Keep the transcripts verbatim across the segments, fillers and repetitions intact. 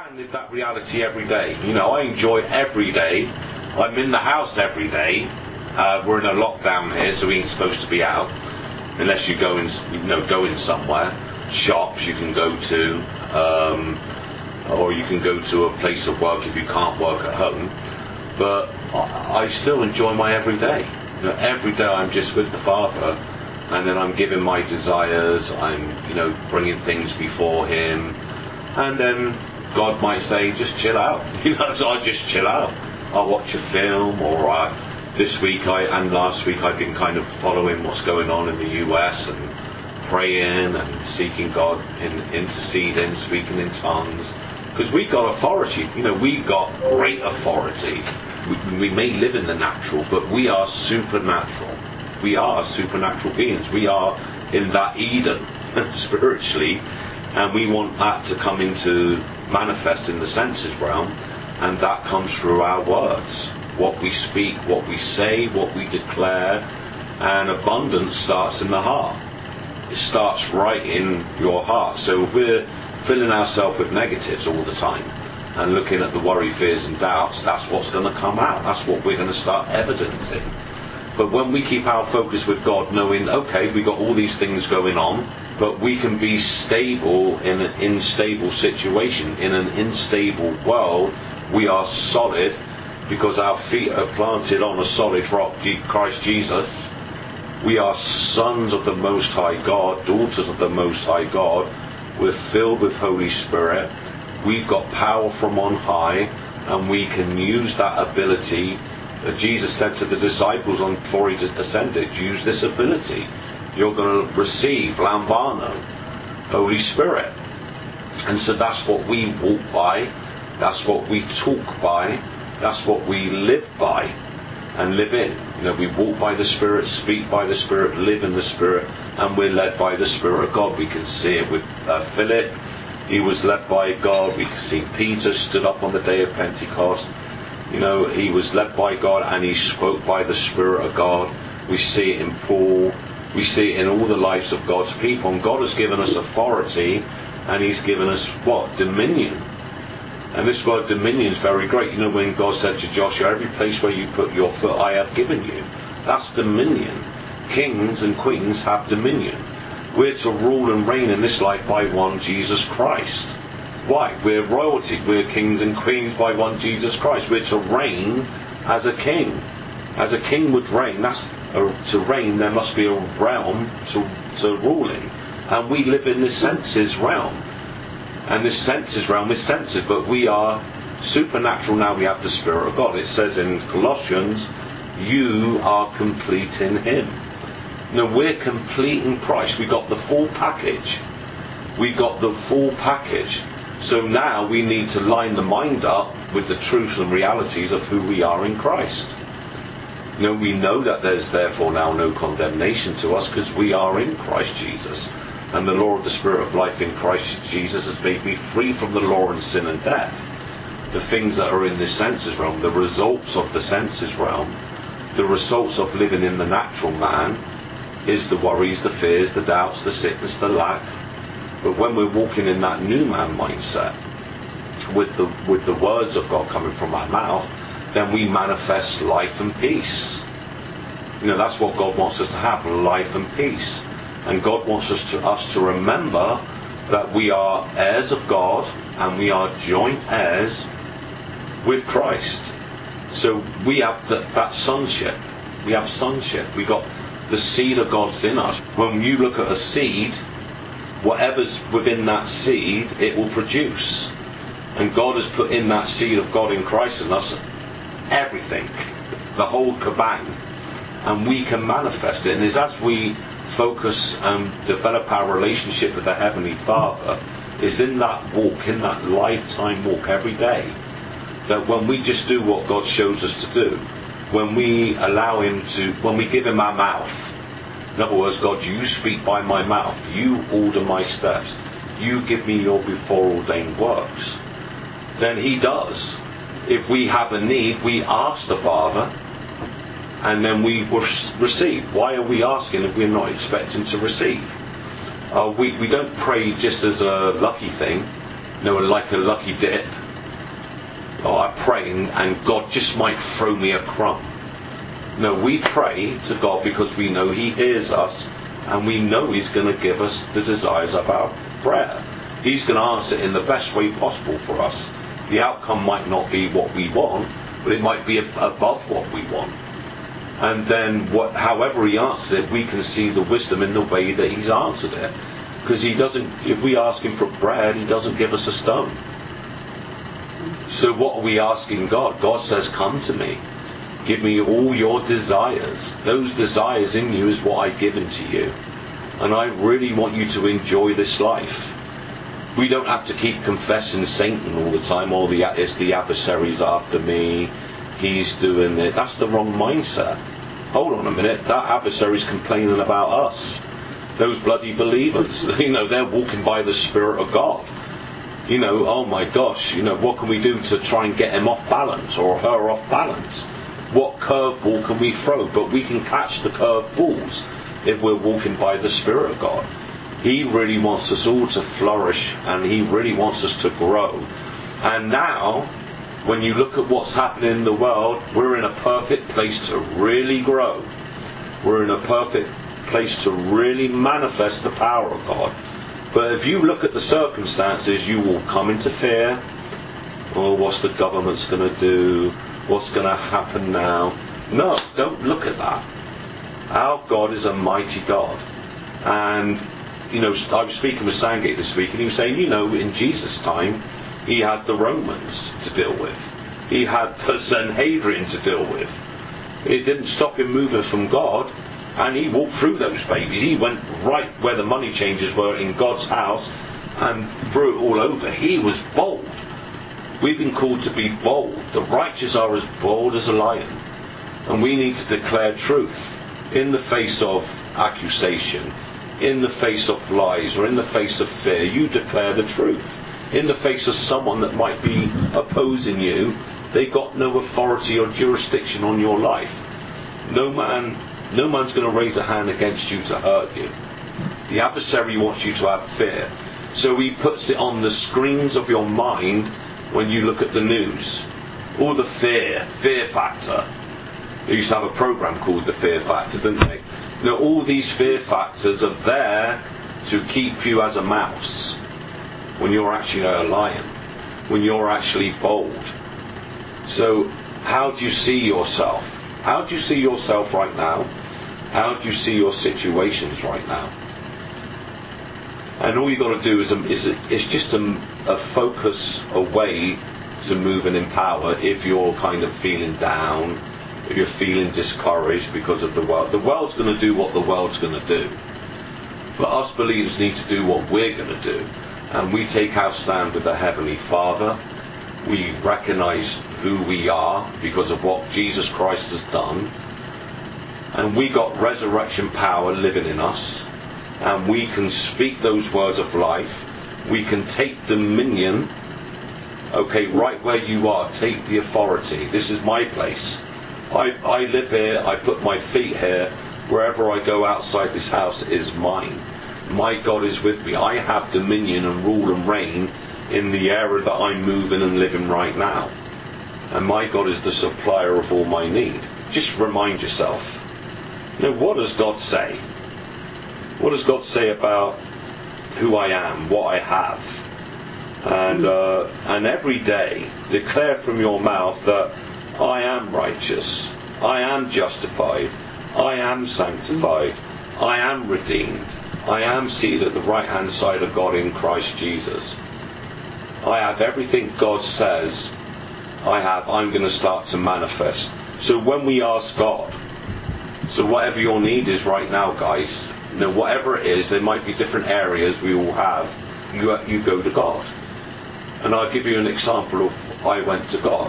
try and live that reality every day. You know, I enjoy every day. I'm in the house every day. Uh, we're in a lockdown here, so we ain't supposed to be out unless you go in, you know, go in somewhere. Shops you can go to, um, or you can go to a place of work if you can't work at home. But I, I still enjoy my every day. You know, every day I'm just with the Father, and then I'm giving my desires. I'm, you know, bringing things before Him, and then God might say, just chill out. You know, so I just chill out. I'll watch a film, or I, this week I and last week I've been kind of following what's going on in the U S and praying and seeking God, in, interceding, speaking in tongues, because we've got authority. You know, we've got great authority. We, we may live in the natural, but we are supernatural. We are supernatural beings. We are in that Eden spiritually, and we want that to come into manifest in the senses realm, and that comes through our words, what we speak, what we say, what we declare, and abundance starts in the heart. It starts right in your heart. So if we're filling ourselves with negatives all the time and looking at the worry, fears and doubts, that's what's going to come out. That's what we're going to start evidencing. But when we keep our focus with God, knowing, okay, we've got all these things going on, but we can be stable in an unstable situation. In an unstable world, we are solid because our feet are planted on a solid rock, Christ Jesus. We are sons of the Most High God, daughters of the Most High God. We're filled with Holy Spirit. We've got power from on high, and we can use that ability. Jesus said to the disciples on before He ascended, use this ability. You're going to receive Lambano, Holy Spirit. And so that's what we walk by. That's what we talk by. That's what we live by and live in. You know, we walk by the Spirit, speak by the Spirit, live in the Spirit, and we're led by the Spirit of God. We can see it with uh, Philip. He was led by God. We can see Peter stood up on the day of Pentecost. You know, he was led by God and he spoke by the Spirit of God. We see it in Paul. We see it in all the lives of God's people. And God has given us authority, and He's given us what? Dominion. And this word dominion is very great. You know, when God said to Joshua, every place where you put your foot, I have given you. That's dominion. Kings and queens have dominion. We're to rule and reign in this life by one Jesus Christ. Why? We're royalty. We're kings and queens by one Jesus Christ. We're to reign as a king. As a king would reign, that's a, to reign, there must be a realm to, to rule in. And we live in the senses realm. And this senses realm is senses, but we are supernatural now. We have the Spirit of God. It says in Colossians, you are complete in Him. Now we're complete in Christ. We got the full package. We got the full package. So now we need to line the mind up with the truths and realities of who we are in Christ. You know, we know that there's therefore now no condemnation to us because we are in Christ Jesus. And the law of the Spirit of life in Christ Jesus has made me free from the law and sin and death. The things that are in the senses realm, the results of the senses realm, the results of living in the natural man is the worries, the fears, the doubts, the sickness, the lack. But when we're walking in that new man mindset, with the with the words of God coming from our mouth, then we manifest life and peace. You know, that's what God wants us to have, life and peace. And God wants us to us to remember that we are heirs of God and we are joint heirs with Christ. So we have the, that sonship. We have sonship. We got the seed of God's in us. When you look at a seed, whatever's within that seed, it will produce. And God has put in that seed of God in Christ in us everything, the whole kabang, and we can manifest it. And it's as we focus and develop our relationship with the Heavenly Father, it's in that walk, in that lifetime walk every day, that when we just do what God shows us to do, when we allow Him to, when we give Him our mouth, in other words, God, you speak by my mouth, you order my steps, you give me your before-ordained works, then He does. If we have a need, we ask the Father, and then we receive. Why are we asking if we're not expecting to receive? Uh, we, we don't pray just as a lucky thing. you know, like a lucky dip. Oh, I pray and, and God just might throw me a crumb. No, we pray to God because we know He hears us, and we know He's going to give us the desires of our prayer. He's going to answer it in the best way possible for us. The outcome might not be what we want, but it might be above what we want. And then, what, however He answers it, we can see the wisdom in the way that He's answered it. Because He doesn't, if we ask Him for bread, He doesn't give us a stone. So what are we asking God? God says, come to me. Give me all your desires. Those desires in you is what I've given to you. And I really want you to enjoy this life. We don't have to keep confessing Satan all the time. Oh, the, it's the adversary's after me. He's doing it. That's the wrong mindset. Hold on a minute. That adversary's complaining about us. Those bloody believers. You know, they're walking by the Spirit of God. You know, oh my gosh, you know, what can we do to try and get him off balance or her off balance? What curveball can we throw? But we can catch the curveballs if we're walking by the Spirit of God. He really wants us all to flourish, and He really wants us to grow. And now, when you look at what's happening in the world, we're in a perfect place to really grow. We're in a perfect place to really manifest the power of God. But if you look at the circumstances, you will come into fear. Oh, what's the government's going to do? What's going to happen now? No, don't look at that. Our God is a mighty God. And, you know, I was speaking with Sangate this week, and he was saying, you know, in Jesus' time, He had the Romans to deal with. He had the Sanhedrin to deal with. It didn't stop Him moving from God. And He walked through those babies. He went right where the money changers were in God's house and threw it all over. He was bold. We've been called to be bold. The righteous are as bold as a lion. And we need to declare truth in the face of accusation, in the face of lies, or in the face of fear. You declare the truth. In the face of someone that might be opposing you, they got no authority or jurisdiction on your life. No man... No man's going to raise a hand against you to hurt you. The adversary wants you to have fear. So he puts it on the screens of your mind when you look at the news. All the fear, fear factor. They used to have a program called The Fear Factor, didn't they? You know, all these fear factors are there to keep you as a mouse when you're actually a lion, when you're actually bold. So how do you see yourself? How do you see yourself right now? How do you see your situations right now? And all you've got to do is, a, is, a, is just a, a focus away to moving in power if you're kind of feeling down, if you're feeling discouraged because of the world. The world's going to do what the world's going to do. But us believers need to do what we're going to do. And we take our stand with the Heavenly Father. We recognise who we are because of what Jesus Christ has done, and we got resurrection power living in us, and we can speak those words of life. We can take dominion. Okay, right where you are, take the authority. This is my place. I, I live here, I put my feet here. Wherever I go outside this house is mine. My God is with me. I have dominion and rule and reign in the area that I'm moving and living right now. And my God is the supplier of all my need. Just remind yourself, you know, what does God say? What does God say about who I am, what I have? And uh, and every day declare from your mouth that I am righteous, I am justified, I am sanctified, I am redeemed, I am seated at the right hand side of God in Christ Jesus. I have everything God says I have, I'm going to start to manifest. So when we ask God, so whatever your need is right now, guys, you know, whatever it is, there might be different areas we all have, you, you go to God. And I'll give you an example of I went to God.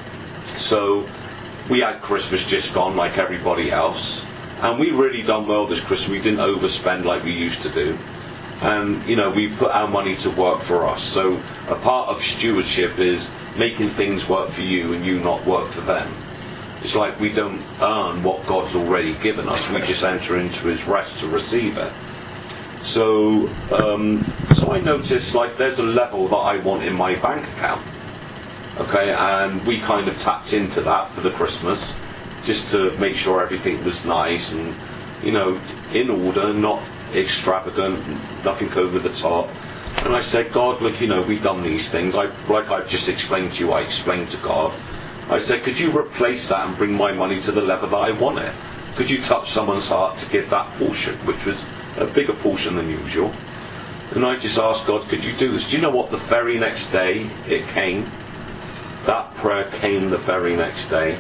So we had Christmas just gone like everybody else, and we really done well this Christmas. We didn't overspend like we used to do. And, you know, we put our money to work for us. So a part of stewardship is making things work for you and you not work for them. It's like we don't earn what God's already given us. We just enter into His rest to receive it. So, um, so I noticed like there's a level that I want in my bank account. Okay, and we kind of tapped into that for the Christmas, just to make sure everything was nice and, you know, in order, not extravagant, nothing over the top. And I said, God, look, you know, we've done these things. I, like I've just explained to you, I explained to God. I said, could you replace that and bring my money to the level that I want it? Could you touch someone's heart to give that portion, which was a bigger portion than usual? And I just asked God, could you do this? Do you know what? The very next day it came. That prayer came the very next day.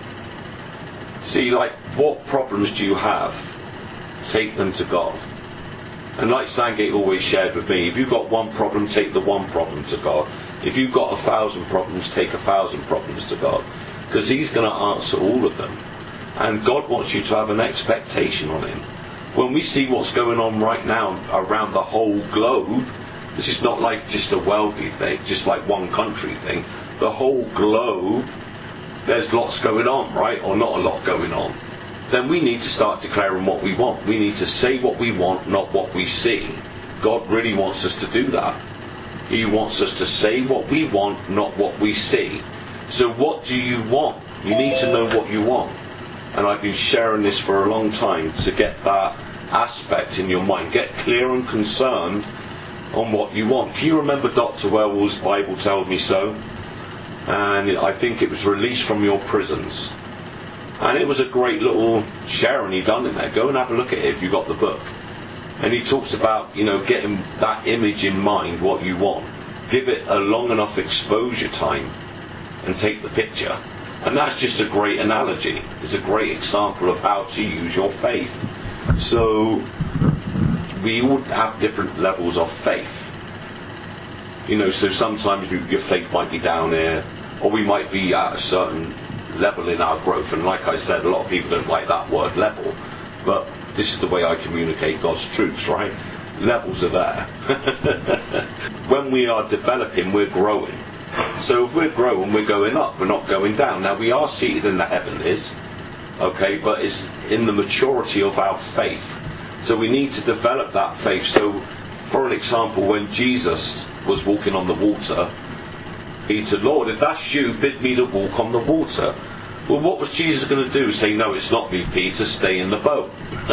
See, like, what problems do you have? Take them to God. And like Sandgate always shared with me, if you've got one problem, take the one problem to God. If you've got a thousand problems, take a thousand problems to God. Because He's going to answer all of them. And God wants you to have an expectation on Him. When we see what's going on right now around the whole globe, this is not like just a worldly thing, just like one country thing. The whole globe, there's lots going on, right? Or not a lot going on. Then we need to start declaring what we want. We need to say what we want, not what we see. God really wants us to do that. He wants us to say what we want, not what we see. So what do you want? You need to know what you want. And I've been sharing this for a long time to get that aspect in your mind. Get clear and concerned on what you want. Can you remember Doctor Wells' Bible Told Me So? And I think it was Released from Your Prisons. And it was a great little sharing he done in there. Go and have a look at it if you got the book. And he talks about, you know, getting that image in mind, what you want. Give it a long enough exposure time and take the picture. And that's just a great analogy. It's a great example of how to use your faith. So we all have different levels of faith. You know, so sometimes you, your faith might be down here, or we might be at a certain level in our growth. And like I said, a lot of people don't like that word level, but this is the way I communicate God's truths, right? Levels are there. When we are developing, we're growing. So if we're growing, we're going up, we're not going down. Now we are seated in the heavenlies, okay, but it's in the maturity of our faith. So we need to develop that faith. So for an example, when Jesus was walking on the water, he said, Lord, if that's you, bid me to walk on the water. Well, what was Jesus going to do? Say, no, it's not me, Peter, stay in the boat.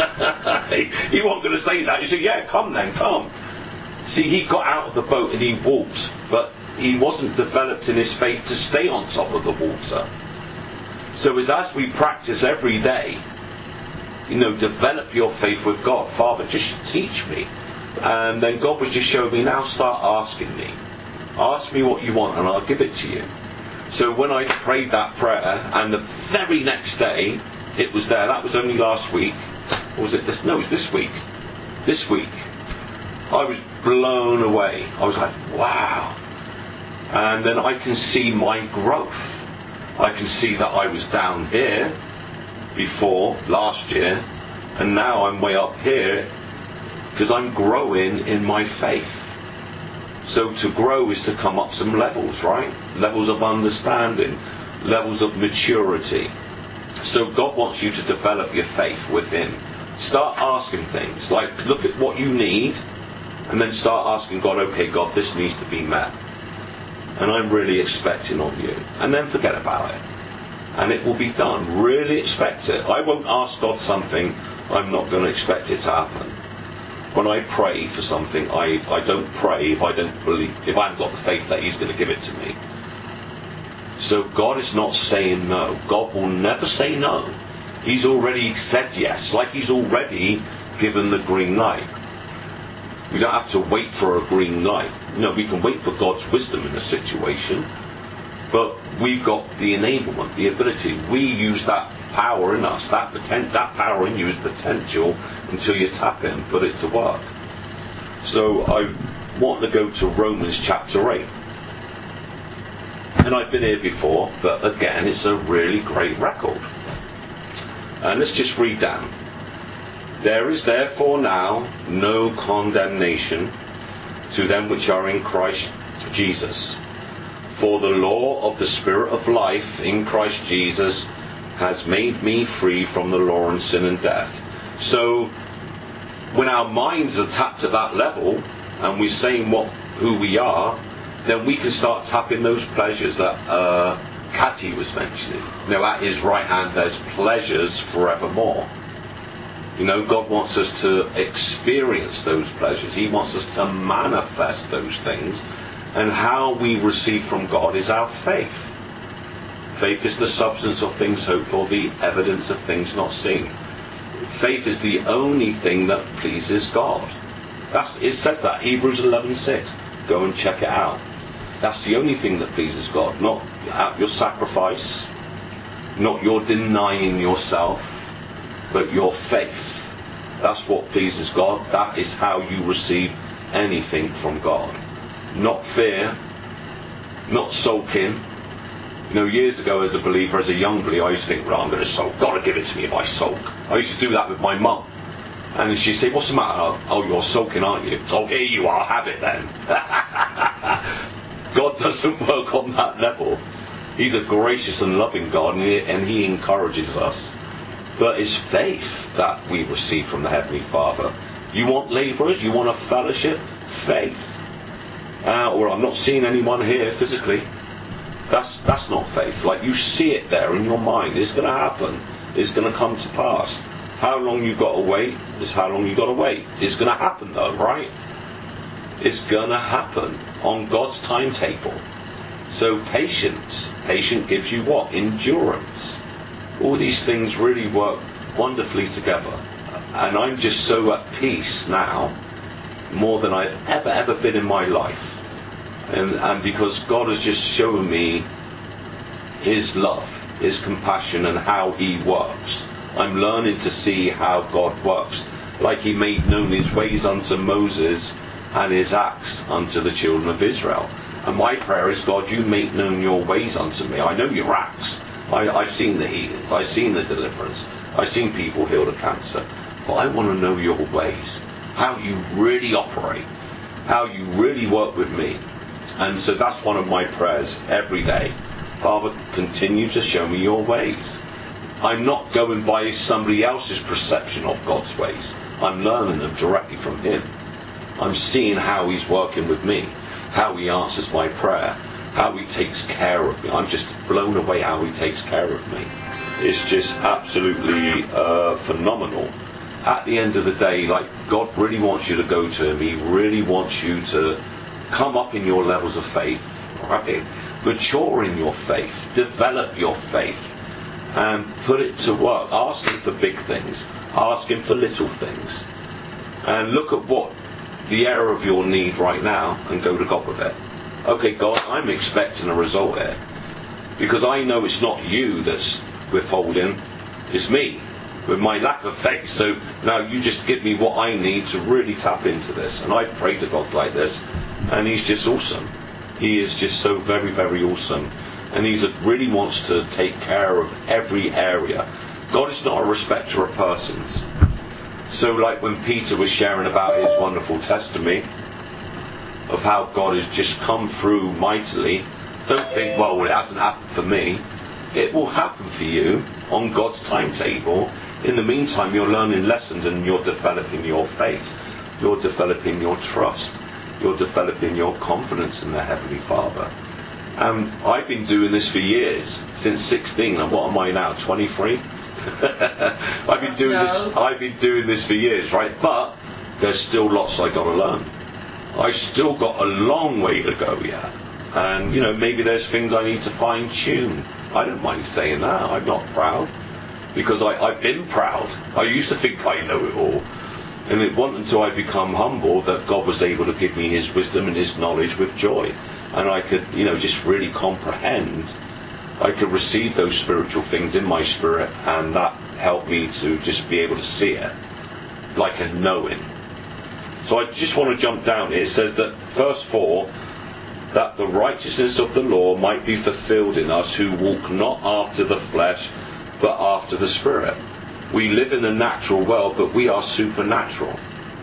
He wasn't going to say that. He said, yeah, come then, come. See, he got out of the boat and he walked, but he wasn't developed in his faith to stay on top of the water. So as, as we practice every day, you know, develop your faith with God. Father, just teach me. And then God was just showing me, now start asking me. Ask me what you want and I'll give it to you. So when I prayed that prayer, and the very next day it was there, that was only last week, or was it this? No, it was this week. This week. I was blown away. I was like, wow. And then I can see my growth. I can see that I was down here before, last year, and now I'm way up here because I'm growing in my faith. So to grow is to come up some levels, right? Levels of understanding, levels of maturity. So God wants you to develop your faith with Him. Start asking things, like look at what you need, and then start asking God, okay, God, this needs to be met. And I'm really expecting of you. And then forget about it. And it will be done. Really expect it. I won't ask God something I'm not going to expect it to happen. When I pray for something, I, I don't pray if I don't believe, if I haven't got the faith that He's going to give it to me. So God is not saying no. God will never say no. He's already said yes, like He's already given the green light. We don't have to wait for a green light. You know, we can wait for God's wisdom in a situation, but we've got the enablement, the ability. We use that power in us. That poten- that power in you is potential until you tap it and put it to work. So I want to go to Romans chapter eight. And I've been here before, but again, it's a really great record. And let's just read down. There is therefore now no condemnation to them which are in Christ Jesus. For the law of the Spirit of life in Christ Jesus has made me free from the law and sin and death. So when our minds are tapped at that level, and we're saying what who we are, then we can start tapping those pleasures that uh, Catty was mentioning. You know, at his right hand there's pleasures forevermore. You know, God wants us to experience those pleasures. He wants us to manifest those things. And how we receive from God is our faith. Faith is the substance of things hoped for, the evidence of things not seen. Faith is the only thing that pleases God. That's, it says that, Hebrews eleven six. Go and check it out. That's the only thing that pleases God. Not your sacrifice, not your denying yourself, but your faith. That's what pleases God. That is how you receive anything from God. Not fear, not sulking. You know, years ago as a believer, as a young believer, I used to think, well, I'm going to sulk. God will give it to me if I sulk. I used to do that with my mum. And she'd say, what's the matter? Oh, you're sulking, aren't you? Oh, here you are, have it then. God doesn't work on that level. He's a gracious and loving God, and he, and he encourages us. But it's faith that we receive from the Heavenly Father. You want labourers? You want a fellowship? Faith. Uh, or I'm not seeing anyone here physically. That's that's not faith. Like, you see it there in your mind. It's going to happen. It's going to come to pass. How long you've got to wait is how long you've got to wait. It's going to happen though, right? It's going to happen on God's timetable. So patience. Patience gives you what? Endurance. All these things really work wonderfully together. And I'm just so at peace now, more than I've ever, ever been in my life. And, and because God has just shown me His love, His compassion, and how He works. I'm learning to see how God works. Like He made known His ways unto Moses and His acts unto the children of Israel. And my prayer is, God, you make known your ways unto me. I know your acts. I, I've seen the healings. I've seen the deliverance. I've seen people healed of cancer. But I want to know your ways. How you really operate. How you really work with me. And so that's one of my prayers every day. Father, continue to show me your ways. I'm not going by somebody else's perception of God's ways. I'm learning them directly from Him. I'm seeing how He's working with me, how He answers my prayer, how He takes care of me. I'm just blown away how He takes care of me. It's just absolutely uh, phenomenal. At the end of the day, like, God really wants you to go to Him. He really wants you to come up in your levels of faith, right? Mature in your faith, develop your faith, and put it to work. Ask Him for big things, ask Him for little things, and look at what the area of your need right now and go to God with it. Okay, God, I'm expecting a result here, because I know it's not you that's withholding, it's me with my lack of faith. So now you just give me what I need to really tap into this. And I pray to God like this, and He's just awesome. He is just so very, very awesome. And He really wants to take care of every area. God is not a respecter of persons. So like when Peter was sharing about his wonderful testimony of how God has just come through mightily, don't think, well, it hasn't happened for me. It will happen for you on God's timetable. In the meantime, you're learning lessons and you're developing your faith. You're developing your trust. You're developing your confidence in the Heavenly Father. And I've been doing this for years, since sixteen. And what am I now, twenty-three? I've been doing no. this. I've been doing this for years, right? But there's still lots I got to learn. I've still got a long way to go yet. And you know, maybe there's things I need to fine tune. I don't mind saying that. I'm not proud, because I, I've been proud. I used to think I know it all. And it wasn't until I become humble that God was able to give me His wisdom and His knowledge with joy. And I could, you know, just really comprehend. I could receive those spiritual things in my spirit, and that helped me to just be able to see it like a knowing. So I just want to jump down here. It says that verse four, that the righteousness of the law might be fulfilled in us who walk not after the flesh, but after the Spirit. We live in the natural world, but we are supernatural.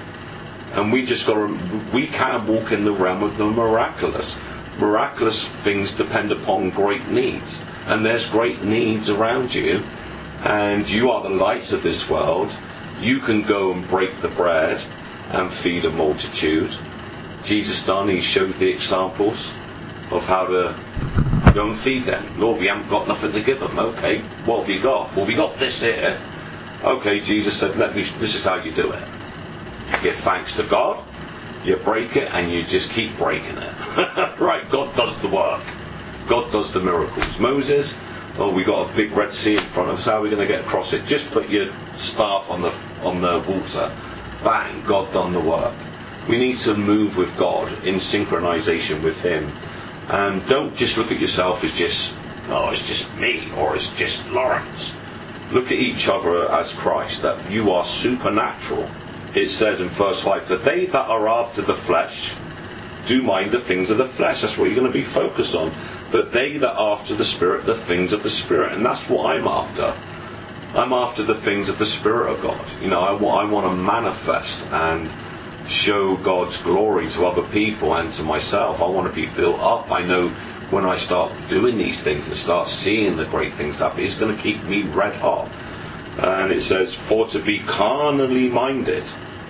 And we just got to, we can walk in the realm of the miraculous. Miraculous things depend upon great needs. And there's great needs around you. And you are the lights of this world. You can go and break the bread and feed a multitude. Jesus done, he showed the examples of how to go and feed them. Lord, we haven't got nothing to give them. Okay, what have you got? Well, we got this here. Okay, Jesus said, let me, this is how you do it. You give thanks to God, you break it, and you just keep breaking it. Right, God does the work. God does the miracles. Moses, oh, we got a big Red Sea in front of us. How are we going to get across it? Just put your staff on the on the water. Bang, God done the work. We need to move with God in synchronization with Him. And don't just look at yourself as just, oh, it's just me, or it's just Lawrence. Look at each other as Christ, that you are supernatural. It says in verse five, for they that are after the flesh do mind the things of the flesh. That's what you're going to be focused on. But they that are after the Spirit, the things of the Spirit. And that's what I'm after. I'm after the things of the Spirit of God. You know, I, I want to manifest and show God's glory to other people and to myself. I want to be built up. I know when I start doing these things and start seeing the great things happen, it's going to keep me red hot. And it says, for to be carnally minded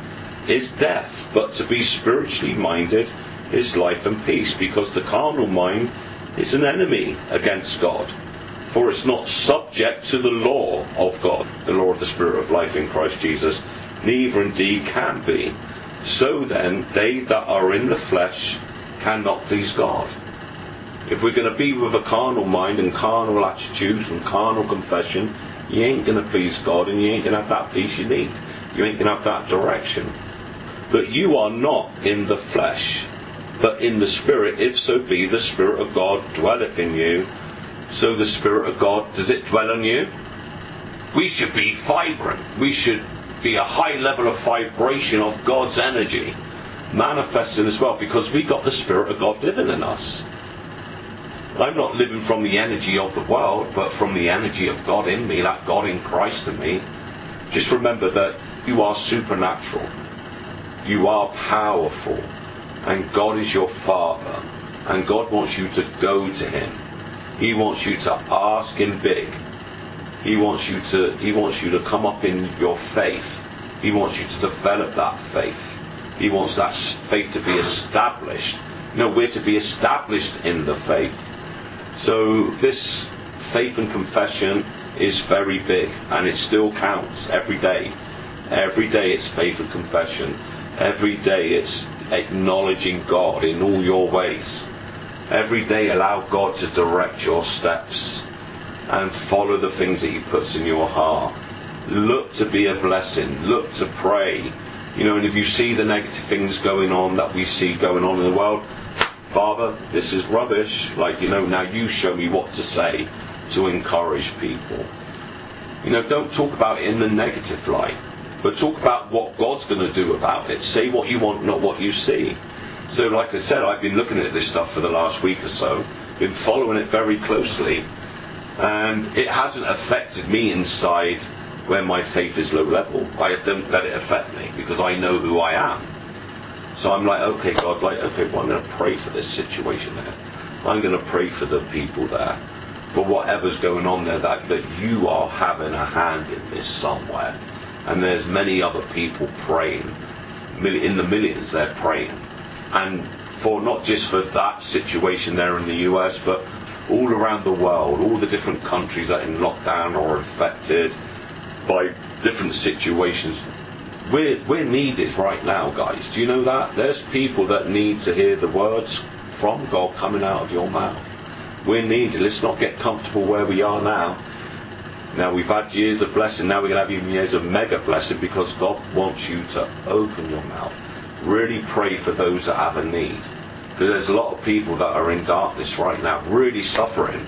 is death, but to be spiritually minded is life and peace, because the carnal mind is an enemy against God. For it's not subject to the law of God, the law of the Spirit of life in Christ Jesus, neither indeed can be. So then, they that are in the flesh cannot please God. If we're going to be with a carnal mind and carnal attitudes and carnal confession, you ain't going to please God, and you ain't going to have that peace you need. You ain't going to have that direction. But you are not in the flesh, but in the Spirit, if so be the Spirit of God dwelleth in you. So the Spirit of God, does it dwell on you? We should be vibrant. We should be a high level of vibration of God's energy manifesting as well, because we got the Spirit of God living in us. I'm not living from the energy of the world, but from the energy of God in me, that God in Christ in me. Just remember that you are supernatural. You are powerful. And God is your Father. And God wants you to go to Him. He wants you to ask Him big. He wants you to, He wants you to come up in your faith. He wants you to develop that faith. He wants that faith to be established. You know, we're to be established in the faith. So this faith and confession is very big, and it still counts every day. Every day it's faith and confession. Every day it's acknowledging God in all your ways. Every day allow God to direct your steps and follow the things that He puts in your heart. Look to be a blessing. Look to pray. You know, and if you see the negative things going on that we see going on in the world, Father, this is rubbish. Like, you know, now you show me what to say to encourage people. You know, don't talk about it in the negative light, but talk about what God's going to do about it. Say what you want, not what you see. So, like I said, I've been looking at this stuff for the last week or so, been following it very closely, and it hasn't affected me inside where my faith is low level. I don't let it affect me, because I know who I am. So I'm like, okay, God, like, okay, well, I'm going to pray for this situation there. I'm going to pray for the people there, for whatever's going on there, that, that you are having a hand in this somewhere. And there's many other people praying. In the millions, they're praying. And for not just for that situation there in the U S, but all around the world, all the different countries that are in lockdown or infected by different situations. We're, we're needed right now, guys. Do you know that? There's people that need to hear the words from God coming out of your mouth. We're needed. Let's not get comfortable where we are now. Now, we've had years of blessing. Now we're going to have even years of mega blessing, because God wants you to open your mouth. Really pray for those that have a need. Because there's a lot of people that are in darkness right now, really suffering.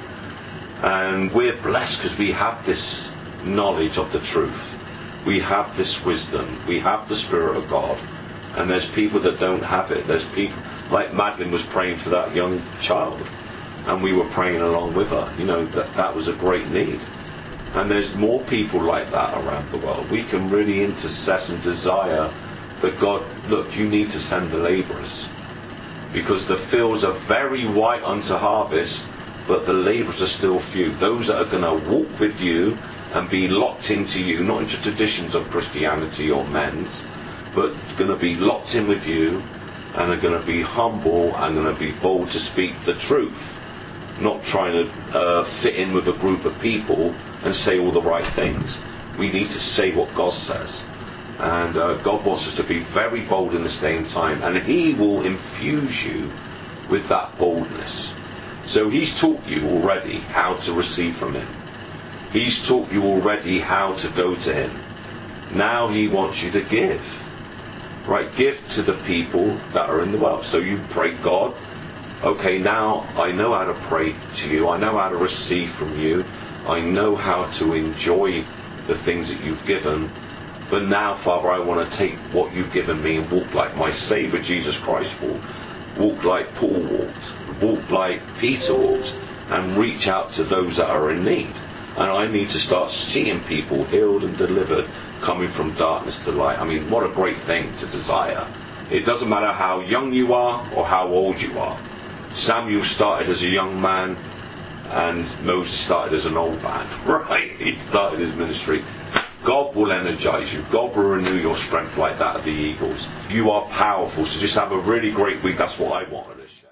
And we're blessed because we have this knowledge of the truth. We have this wisdom. We have the Spirit of God. And there's people that don't have it. There's people, like Madeline was praying for that young child. And we were praying along with her. You know, that, that was a great need. And there's more people like that around the world. We can really intercess and desire that God, look, you need to send the labourers. Because the fields are very white unto harvest, but the labourers are still few. Those that are going to walk with you and be locked into you, not into traditions of Christianity or men's, but going to be locked in with you, and are going to be humble and going to be bold to speak the truth, not trying to uh, fit in with a group of people and say all the right things. We need to say what God says, and uh, God wants us to be very bold in this day and time, and He will infuse you with that boldness. So He's taught you already how to receive from Him. He's taught you already how to go to Him. Now He wants you to give. Right, give to the people that are in the world. So you pray, God, okay, now I know how to pray to you. I know how to receive from you. I know how to enjoy the things that you've given. But now, Father, I want to take what you've given me and walk like my Savior Jesus Christ walked. Walk like Paul walked. Walk like Peter walked. And reach out to those that are in need. And I need to start seeing people healed and delivered, coming from darkness to light. I mean, what a great thing to desire. It doesn't matter how young you are or how old you are. Samuel started as a young man, and Moses started as an old man. Right? He started his ministry. God will energize you. God will renew your strength like that of the eagles. You are powerful, so just have a really great week. That's what I wanted.